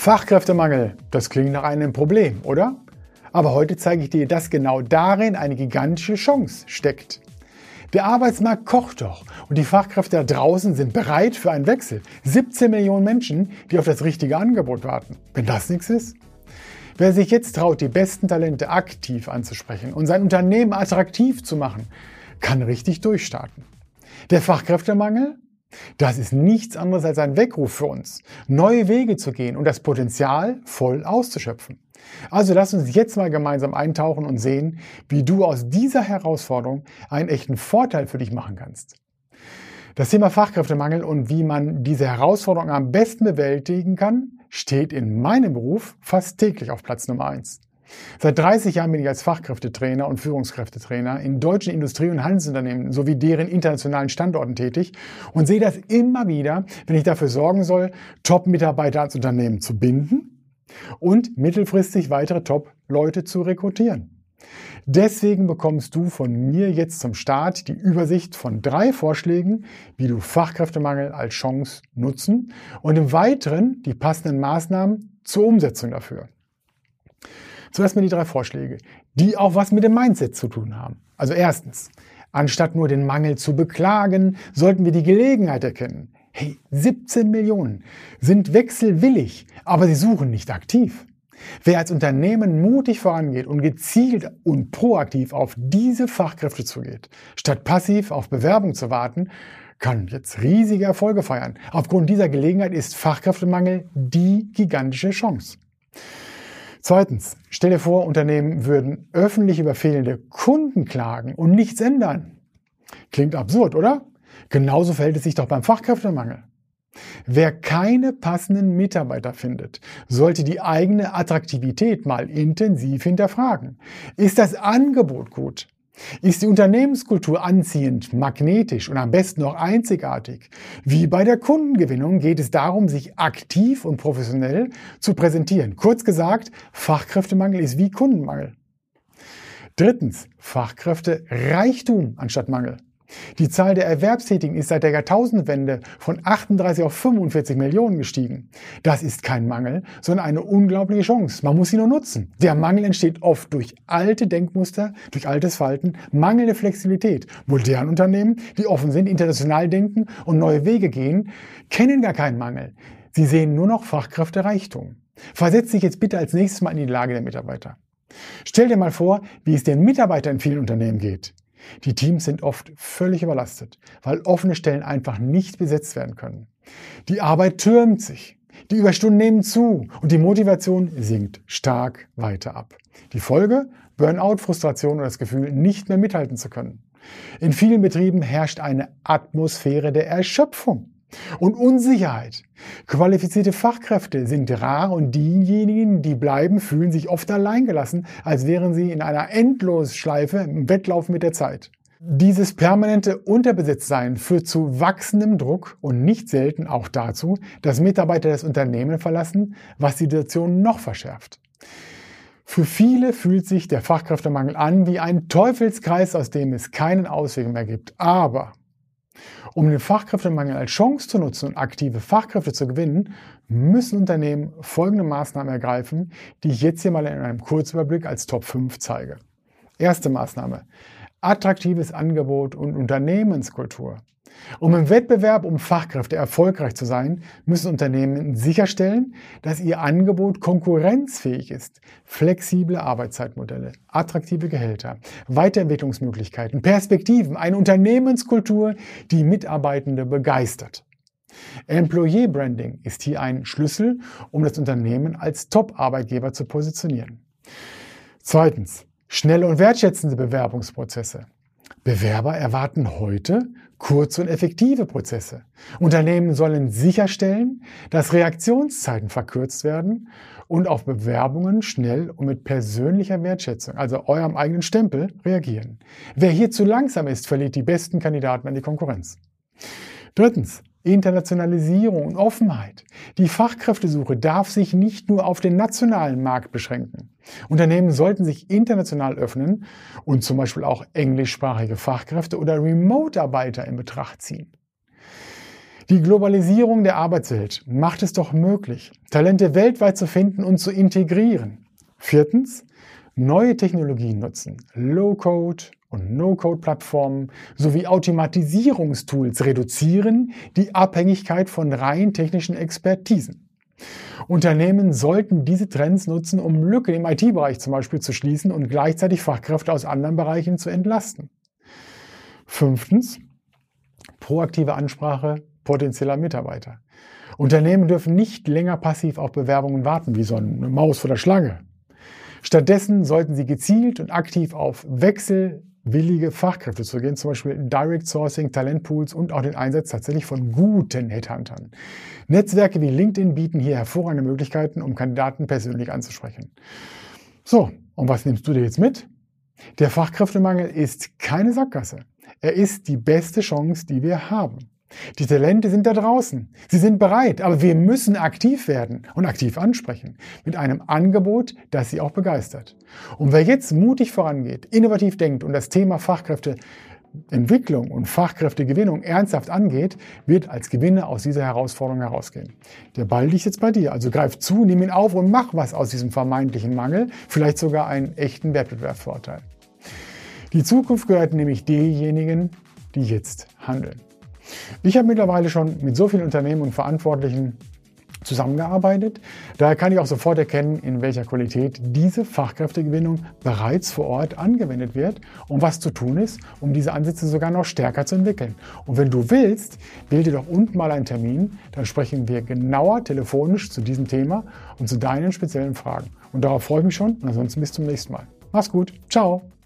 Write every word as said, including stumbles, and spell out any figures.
Fachkräftemangel, das klingt nach einem Problem, oder? Aber heute zeige ich dir, dass genau darin eine gigantische Chance steckt. Der Arbeitsmarkt kocht doch und die Fachkräfte da draußen sind bereit für einen Wechsel. siebzehn Millionen Menschen, die auf das richtige Angebot warten. Wenn das nichts ist? Wer sich jetzt traut, die besten Talente aktiv anzusprechen und sein Unternehmen attraktiv zu machen, kann richtig durchstarten. Der Fachkräftemangel? Das ist nichts anderes als ein Weckruf für uns, neue Wege zu gehen und das Potenzial voll auszuschöpfen. Also lass uns jetzt mal gemeinsam eintauchen und sehen, wie du aus dieser Herausforderung einen echten Vorteil für dich machen kannst. Das Thema Fachkräftemangel und wie man diese Herausforderung am besten bewältigen kann, steht in meinem Beruf fast täglich auf Platz Nummer eins. Seit dreißig Jahren bin ich als Fachkräftetrainer und Führungskräftetrainer in deutschen Industrie- und Handelsunternehmen sowie deren internationalen Standorten tätig und sehe das immer wieder, wenn ich dafür sorgen soll, Top-Mitarbeiter ans Unternehmen zu binden und mittelfristig weitere Top-Leute zu rekrutieren. Deswegen bekommst du von mir jetzt zum Start die Übersicht von drei Vorschlägen, wie du Fachkräftemangel als Chance nutzen und im Weiteren die passenden Maßnahmen zur Umsetzung dafür. Zuerst mal die drei Vorschläge, die auch was mit dem Mindset zu tun haben. Also erstens, anstatt nur den Mangel zu beklagen, sollten wir die Gelegenheit erkennen. Hey, siebzehn Millionen sind wechselwillig, aber sie suchen nicht aktiv. Wer als Unternehmen mutig vorangeht und gezielt und proaktiv auf diese Fachkräfte zugeht, statt passiv auf Bewerbung zu warten, kann jetzt riesige Erfolge feiern. Aufgrund dieser Gelegenheit ist Fachkräftemangel die gigantische Chance. Zweitens, stell dir vor, Unternehmen würden öffentlich über fehlende Kunden klagen und nichts ändern. Klingt absurd, oder? Genauso verhält es sich doch beim Fachkräftemangel. Wer keine passenden Mitarbeiter findet, sollte die eigene Attraktivität mal intensiv hinterfragen. Ist das Angebot gut? Ist die Unternehmenskultur anziehend, magnetisch und am besten noch einzigartig? Wie bei der Kundengewinnung geht es darum, sich aktiv und professionell zu präsentieren. Kurz gesagt, Fachkräftemangel ist wie Kundenmangel. Drittens, Fachkräftereichtum anstatt Mangel. Die Zahl der Erwerbstätigen ist seit der Jahrtausendwende von achtunddreißig auf fünfundvierzig Millionen gestiegen. Das ist kein Mangel, sondern eine unglaubliche Chance. Man muss sie nur nutzen. Der Mangel entsteht oft durch alte Denkmuster, durch altes Verhalten, mangelnde Flexibilität. Moderne Unternehmen, die offen sind, international denken und neue Wege gehen, kennen gar keinen Mangel. Sie sehen nur noch Fachkräftereichtum. Versetz dich jetzt bitte als nächstes mal in die Lage der Mitarbeiter. Stell dir mal vor, wie es den Mitarbeitern in vielen Unternehmen geht. Die Teams sind oft völlig überlastet, weil offene Stellen einfach nicht besetzt werden können. Die Arbeit türmt sich, die Überstunden nehmen zu und die Motivation sinkt stark weiter ab. Die Folge? Burnout, Frustration und das Gefühl, nicht mehr mithalten zu können. In vielen Betrieben herrscht eine Atmosphäre der Erschöpfung und Unsicherheit. Qualifizierte Fachkräfte sind rar und diejenigen, die bleiben, fühlen sich oft alleingelassen, als wären sie in einer Endlosschleife im Wettlauf mit der Zeit. Dieses permanente Unterbesetztsein führt zu wachsendem Druck und nicht selten auch dazu, dass Mitarbeiter das Unternehmen verlassen, was die Situation noch verschärft. Für viele fühlt sich der Fachkräftemangel an wie ein Teufelskreis, aus dem es keinen Ausweg mehr gibt. Aber um den Fachkräftemangel als Chance zu nutzen und aktive Fachkräfte zu gewinnen, müssen Unternehmen folgende Maßnahmen ergreifen, die ich jetzt hier mal in einem Kurzüberblick als Top fünf zeige. Erste Maßnahme: attraktives Angebot und Unternehmenskultur. Um im Wettbewerb um Fachkräfte erfolgreich zu sein, müssen Unternehmen sicherstellen, dass ihr Angebot konkurrenzfähig ist. Flexible Arbeitszeitmodelle, attraktive Gehälter, Weiterentwicklungsmöglichkeiten, Perspektiven, eine Unternehmenskultur, die Mitarbeitende begeistert. Employee Branding ist hier ein Schlüssel, um das Unternehmen als Top-Arbeitgeber zu positionieren. Zweitens, schnelle und wertschätzende Bewerbungsprozesse. Bewerber erwarten heute kurze und effektive Prozesse. Unternehmen sollen sicherstellen, dass Reaktionszeiten verkürzt werden und auf Bewerbungen schnell und mit persönlicher Wertschätzung, also eurem eigenen Stempel, reagieren. Wer hier zu langsam ist, verliert die besten Kandidaten an die Konkurrenz. Drittens, Internationalisierung und Offenheit. Die Fachkräftesuche darf sich nicht nur auf den nationalen Markt beschränken. Unternehmen sollten sich international öffnen und zum Beispiel auch englischsprachige Fachkräfte oder Remote-Arbeiter in Betracht ziehen. Die Globalisierung der Arbeitswelt macht es doch möglich, Talente weltweit zu finden und zu integrieren. Viertens, neue Technologien nutzen, Low-Code und No-Code-Plattformen sowie Automatisierungstools reduzieren die Abhängigkeit von rein technischen Expertisen. Unternehmen sollten diese Trends nutzen, um Lücken im I T-Bereich zum Beispiel zu schließen und gleichzeitig Fachkräfte aus anderen Bereichen zu entlasten. Fünftens, proaktive Ansprache potenzieller Mitarbeiter. Unternehmen dürfen nicht länger passiv auf Bewerbungen warten, wie so eine Maus vor der Schlange. Stattdessen sollten sie gezielt und aktiv auf wechselwillige Fachkräfte zugehen, zum Beispiel Direct Sourcing, Talentpools und auch den Einsatz tatsächlich von guten Headhuntern. Netzwerke wie LinkedIn bieten hier hervorragende Möglichkeiten, um Kandidaten persönlich anzusprechen. So, und was nimmst du dir jetzt mit? Der Fachkräftemangel ist keine Sackgasse. Er ist die beste Chance, die wir haben. Die Talente sind da draußen. Sie sind bereit, aber wir müssen aktiv werden und aktiv ansprechen. Mit einem Angebot, das sie auch begeistert. Und wer jetzt mutig vorangeht, innovativ denkt und das Thema Fachkräfteentwicklung und Fachkräftegewinnung ernsthaft angeht, wird als Gewinner aus dieser Herausforderung herausgehen. Der Ball liegt jetzt bei dir. Also greif zu, nimm ihn auf und mach was aus diesem vermeintlichen Mangel. Vielleicht sogar einen echten Wettbewerbsvorteil. Die Zukunft gehört nämlich denjenigen, die jetzt handeln. Ich habe mittlerweile schon mit so vielen Unternehmen und Verantwortlichen zusammengearbeitet. Daher kann ich auch sofort erkennen, in welcher Qualität diese Fachkräftegewinnung bereits vor Ort angewendet wird und was zu tun ist, um diese Ansätze sogar noch stärker zu entwickeln. Und wenn du willst, wähl dir doch unten mal einen Termin, dann sprechen wir genauer telefonisch zu diesem Thema und zu deinen speziellen Fragen. Und darauf freue ich mich schon und ansonsten bis zum nächsten Mal. Mach's gut. Ciao.